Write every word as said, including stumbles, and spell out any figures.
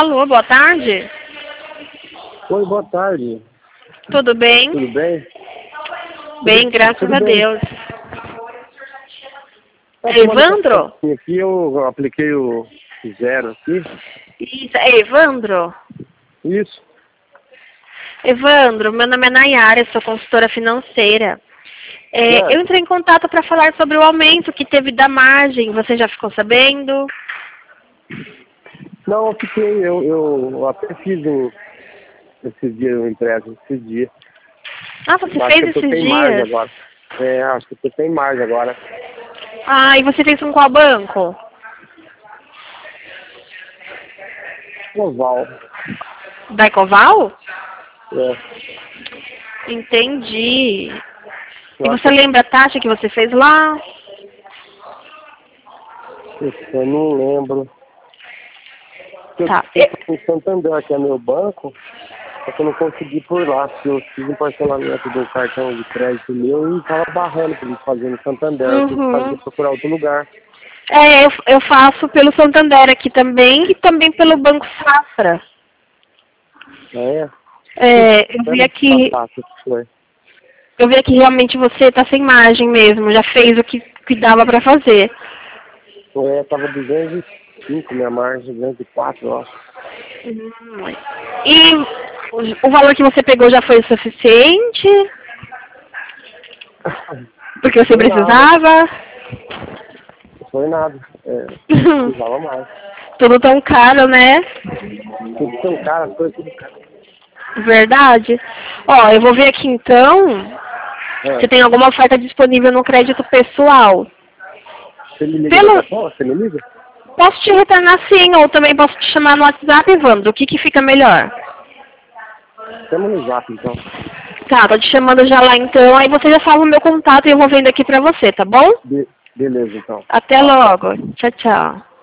Alô, boa tarde. Oi, boa tarde. Tudo bem? Tudo bem? Bem, graças Tudo a bem. Deus. Tá É Evandro? Aqui eu apliquei o zero aqui. Isso, é Evandro? Isso. Evandro, meu nome é Nayara, sou consultora financeira. É, É. eu entrei em contato para falar sobre o aumento que teve da margem. Você já ficou sabendo? Não, eu fiquei, eu, eu até fiz um, esses dias, um empréstimo, esses dias. Ah, você Acho fez que eu tô esses sem margem dias? agora. É, acho que eu tô sem margem agora. Ah, e você fez com qual banco? Oval. Da Ecoval? É. Entendi. E Eu acho você lembra a taxa que você fez lá? que eu não lembro. Eu Tá. tô em Santander, que é meu banco, só que eu não consegui por lá, porque eu fiz um parcelamento do cartão de crédito meu e tava barrando pra eles fazerem no Santander. Eu tive que fazer, Uhum. procurar outro lugar. É, eu, eu faço pelo Santander aqui também e também pelo Banco Safra. É. É, eu vi Quero aqui, passar, que foi. eu vi aqui realmente você tá sem margem mesmo, já fez o que, que dava pra fazer. É, tava duzentos e cinco minha margem, duzentos e quatro, eu acho. Hum. E o, o valor que você pegou já foi o suficiente? Porque você Foi nada, precisava? não foi nada. É, precisava mais. Tudo tão caro, né? Tudo tão caro, as coisas tudo caro. Verdade. Ó, eu vou ver aqui então se É. tem alguma oferta disponível no crédito pessoal. Você me liga Pelo, daqui a pouco? Você me liga? posso te retornar sim, ou também posso te chamar no WhatsApp, Evandro. O que que fica melhor? Chama no zap, então. Tá, tô te chamando já lá então, aí você já salva o meu contato e eu vou vendo aqui pra você, tá bom? Be beleza, então. Até Tá. logo. Tchau, tchau.